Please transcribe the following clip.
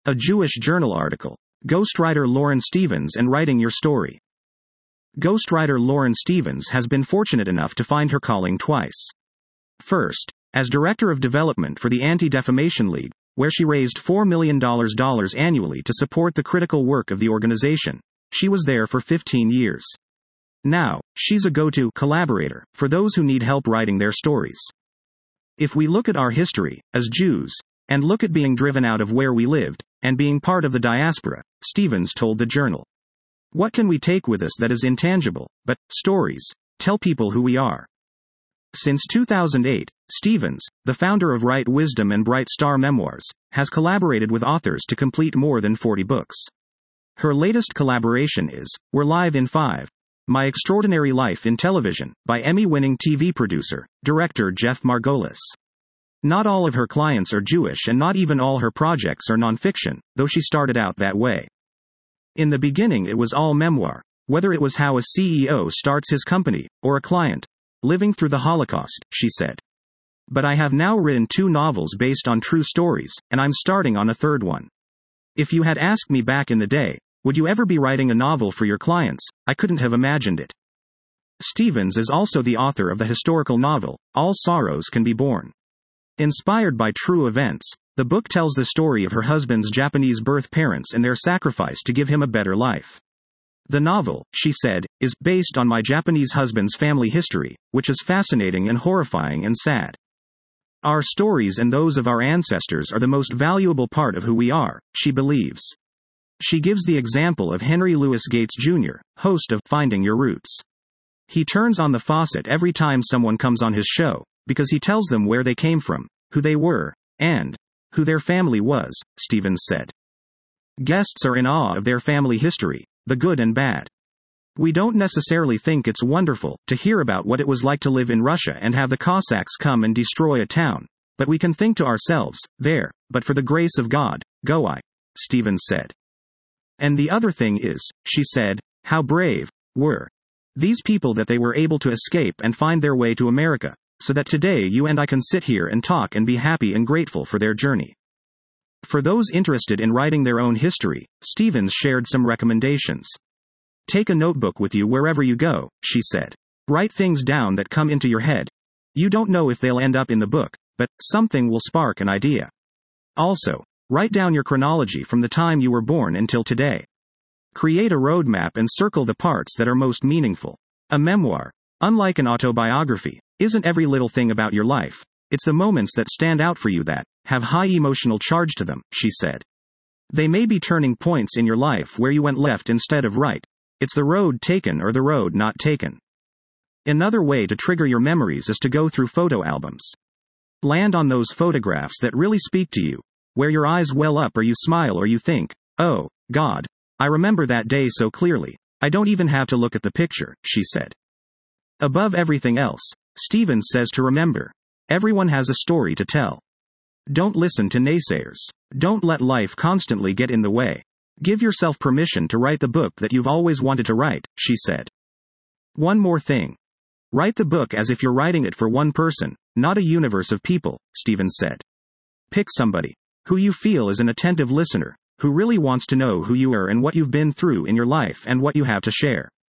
A Jewish Journal article. Ghostwriter Lauren Stevens and writing your story. Ghostwriter Lauren Stevens has been fortunate enough to find her calling twice. First, as Director of Development for the Anti-Defamation League, where she raised $4 million annually to support the critical work of the organization. She was there for 15 years. Now, she's a go-to collaborator for those who need help writing their stories. If we look at our history, as Jews, and look at being driven out of where we lived, and being part of the diaspora, Stevens told the Journal. What can we take with us that is intangible, but stories tell people who we are? Since 2008, Stevens, the founder of Write Wisdom and Bright Star Memoirs, has collaborated with authors to complete more than 40 books. Her latest collaboration is We're Live in 5, My Extraordinary Life in Television, by Emmy-winning TV producer, director Jeff Margolis. Not all of her clients are Jewish and not even all her projects are nonfiction, though she started out that way. In the beginning it was all memoir, whether it was how a CEO starts his company, or a client living through the Holocaust, she said. But I have now written 2 novels based on true stories, and I'm starting on a third one. If you had asked me back in the day, would you ever be writing a novel for your clients, I couldn't have imagined it. Stevens is also the author of the historical novel, All Sorrows Can Be Borne. Inspired by true events, the book tells the story of her husband's Japanese birth parents and their sacrifice to give him a better life. The novel, she said, is based on my Japanese husband's family history, which is fascinating and horrifying and sad. Our stories and those of our ancestors are the most valuable part of who we are, she believes. She gives the example of Henry Louis Gates Jr., host of Finding Your Roots. He turns on the faucet every time someone comes on his show, because he tells them where they came from, who they were, and who their family was, Stevens said. Guests are in awe of their family history, the good and bad. We don't necessarily think it's wonderful to hear about what it was like to live in Russia and have the Cossacks come and destroy a town, but we can think to ourselves, there, but for the grace of God, go I, Stevens said. And the other thing is, she said, how brave were these people that they were able to escape and find their way to America, so that today you and I can sit here and talk and be happy and grateful for their journey. For those interested in writing their own history, Stevens shared some recommendations. Take a notebook with you wherever you go, she said. Write things down that come into your head. You don't know if they'll end up in the book, but something will spark an idea. Also, write down your chronology from the time you were born until today. Create a roadmap and circle the parts that are most meaningful. A memoir, unlike an autobiography, isn't every little thing about your life. It's the moments that stand out for you that have high emotional charge to them, she said. They may be turning points in your life where you went left instead of right. It's the road taken or the road not taken. Another way to trigger your memories is to go through photo albums. Land on those photographs that really speak to you, where your eyes well up or you smile or you think, oh, God, I remember that day so clearly. I don't even have to look at the picture, she said. Above everything else, Stevens says to remember, everyone has a story to tell. Don't listen to naysayers. Don't let life constantly get in the way. Give yourself permission to write the book that you've always wanted to write, she said. One more thing. Write the book as if you're writing it for one person, not a universe of people, Stevens said. Pick somebody who you feel is an attentive listener, who really wants to know who you are and what you've been through in your life and what you have to share.